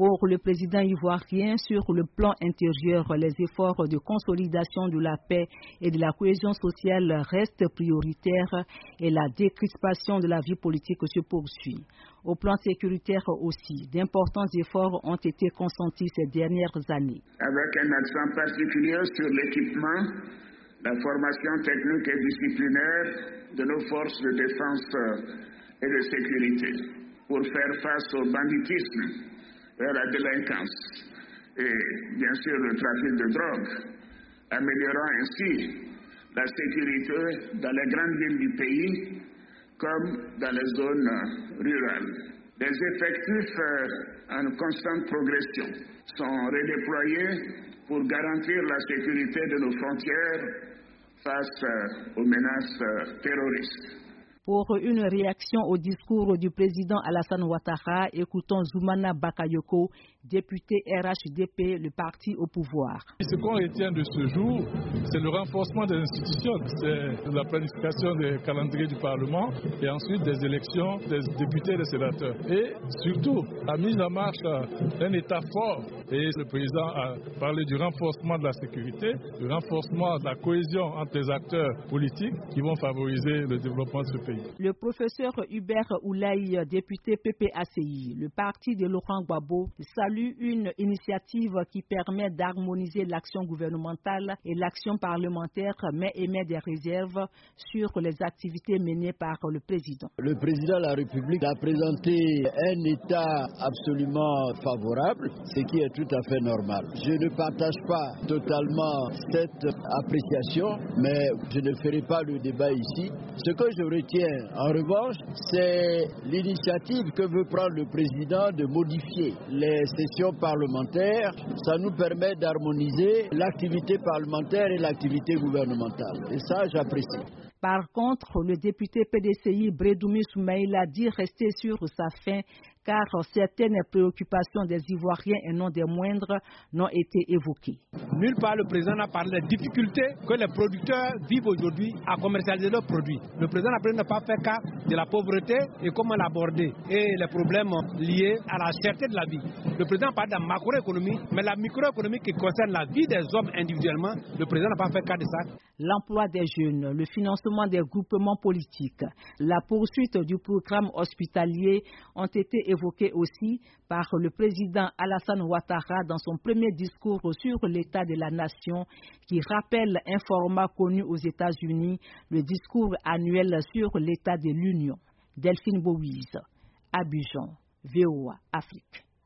Pour le président ivoirien, sur le plan intérieur, les efforts de consolidation de la paix et de la cohésion sociale restent prioritaires et la décrispation de la vie politique se poursuit. Au plan sécuritaire aussi, d'importants efforts ont été consentis ces dernières années. Avec un accent particulier sur l'équipement, la formation technique et disciplinaire de nos forces de défense et de sécurité pour faire face au banditisme et à la délinquance et bien sûr le trafic de drogue, améliorant ainsi la sécurité dans les grandes villes du pays comme dans les zones rurales. Les effectifs en constante progression sont redéployés pour garantir la sécurité de nos frontières face aux menaces terroristes. Pour une réaction au discours du président Alassane Ouattara, écoutons Zoumana Bakayoko, député RHDP, le parti au pouvoir. Ce qu'on retient de ce jour, c'est le renforcement des institutions, c'est la planification des calendriers du Parlement et ensuite des élections des députés et des sénateurs. Et surtout, la mise en marche d'un État fort. Et le président a parlé du renforcement de la sécurité, du renforcement de la cohésion entre les acteurs politiques qui vont favoriser le développement de ce pays. Le professeur Hubert Oulaye, député PPACI, le parti de Laurent Gbagbo, salue une initiative qui permet d'harmoniser l'action gouvernementale et l'action parlementaire, mais émet des réserves sur les activités menées par le président. Le président de la République a présenté un état absolument favorable, ce qui est tout à fait normal. Je ne partage pas totalement cette appréciation, mais je ne ferai pas le débat ici. Ce que je retiens en revanche, c'est l'initiative que veut prendre le président de modifier les sessions parlementaires. Ça nous permet d'harmoniser l'activité parlementaire et l'activité gouvernementale. Et ça, j'apprécie. Par contre, le député PDCI Bredoumi Soumaïla dit rester sur sa faim car certaines préoccupations des Ivoiriens et non des moindres n'ont été évoquées. Nulle part le président n'a parlé des difficultés que les producteurs vivent aujourd'hui à commercialiser leurs produits. Le président n'a pas fait cas de la pauvreté et comment l'aborder et les problèmes liés à la cherté de la vie. Le président parle de la macroéconomie, mais la microéconomie qui concerne la vie des hommes individuellement, le président n'a pas fait cas de ça. L'emploi des jeunes, le financement des groupements politiques, la poursuite du programme hospitalier ont été évoqués aussi par le président Alassane Ouattara dans son premier discours sur l'état de la nation qui rappelle un format connu aux États-Unis, le discours annuel sur l'état de l'Union. Delphine Bouise, Abidjan, VOA Afrique.